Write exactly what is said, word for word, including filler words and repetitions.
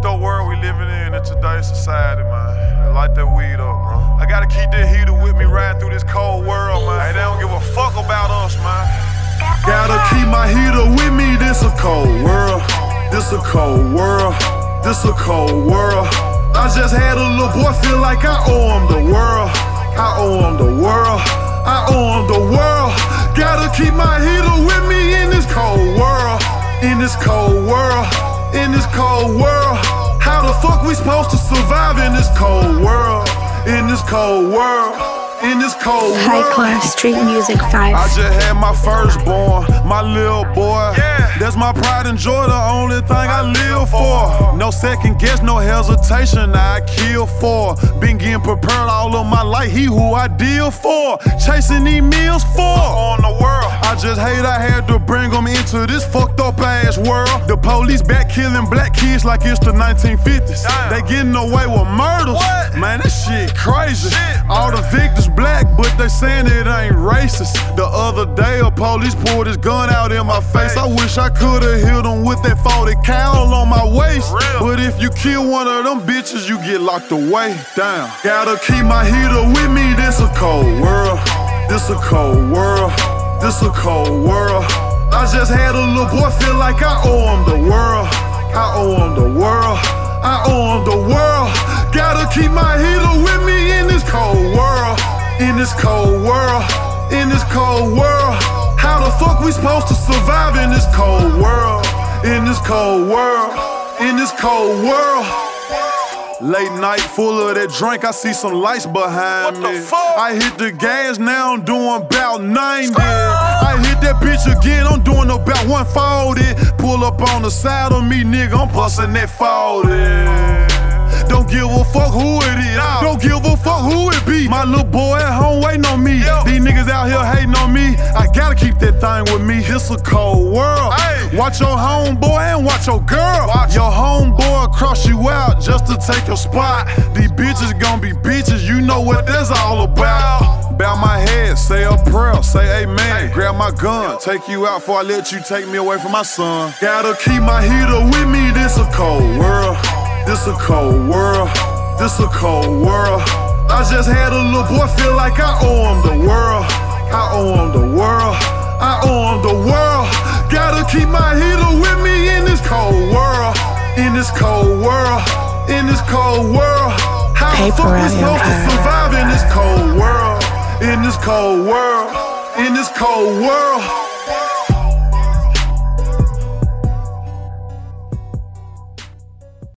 fucked up world we living in in today's society, man. They light that weed up, bro. I gotta keep that heater with me riding through this cold world, man. Hey, they don't give a fuck about us, man. Gotta keep my heater with me, this a cold world. This a cold world. This a cold world. I just had a little boy feel like I owe him the world. I owe him the world. I owe him the world. Gotta keep my heater with me in this cold world. In this cold world. In this cold world. How the fuck we supposed to survive in this cold world? In this cold world. In this cold world. High class street music five. I just had my firstborn, my little boy. Yeah. That's my pride and joy, the only thing I live for. No second guess, no hesitation, I kill for. Been getting prepared all of my life, he who I deal for. Chasing these meals for. On the world. I just hate I had to bring them into this fucked up ass world. The police back killing black kids like it's the nineteen fifties. Damn. They getting away with murders. What? Man, that shit crazy. Shit, all the victims black, but they saying it ain't racist. The other day a police pulled his gun out in my face. I wish I could've hit him with that forty cal on my waist. But if you kill one of them bitches, you get locked away. Damn. Gotta keep my heater with me, this a cold world. This a cold world. This a cold world. I just had a little boy feel like I owe him the world. I owe him the world. I owe him the world. Gotta keep my heater with me in this cold world. In this cold world. In this cold world. How the fuck we supposed to survive in this cold world? In this cold world. In this cold world. Late night full of that drink, I see some lights behind What me. the fuck? I hit the gas, now I'm doing about ninety. I hit that bitch again, I'm doing about one forty. Pull up on the side of me, nigga, I'm busting that forty. Don't give a fuck who it is. Don't give a fuck who it be. My little boy at home waiting on me. Yo. These niggas out here hating on me. I gotta keep that thing with me. It's a cold world. Hey. Watch your homeboy and watch your girl. Watch. Your homeboy cross you out just to take your spot. These bitches gon' be bitches. You know what that's all about. Bow my head, say a prayer, say amen. Grab my gun, take you out before I let you take me away from my son. Gotta keep my heater with me. This a cold world. This a cold world, this a cold world. I just had a little boy feel like I owe him the world. I owe him the world, I owe him the world. Gotta keep my heater with me in this cold world. In this cold world, in this cold world. How the fuck we supposed to survive in this cold world? In this cold world, in this cold world.